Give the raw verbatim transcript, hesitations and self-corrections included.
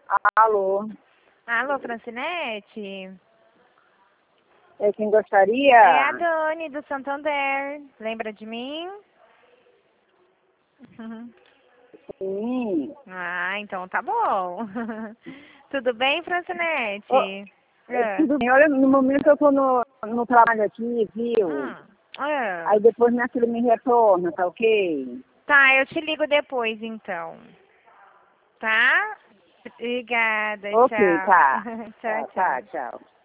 Alô? Alô, Francinete? É quem gostaria? É a Dani, do Santander. Lembra de mim? Sim. Ah, então tá bom. Tudo bem, Francinete? Ô, é, É. tudo bem. Olha, no momento eu tô no, no trabalho aqui, viu? Hum. É. Aí depois minha filha me retorna, tá ok? Tá, eu te ligo depois, então. Tá? Obrigada, Ok, tchau. tá. Tchau, Tá, tchau. tá, tchau.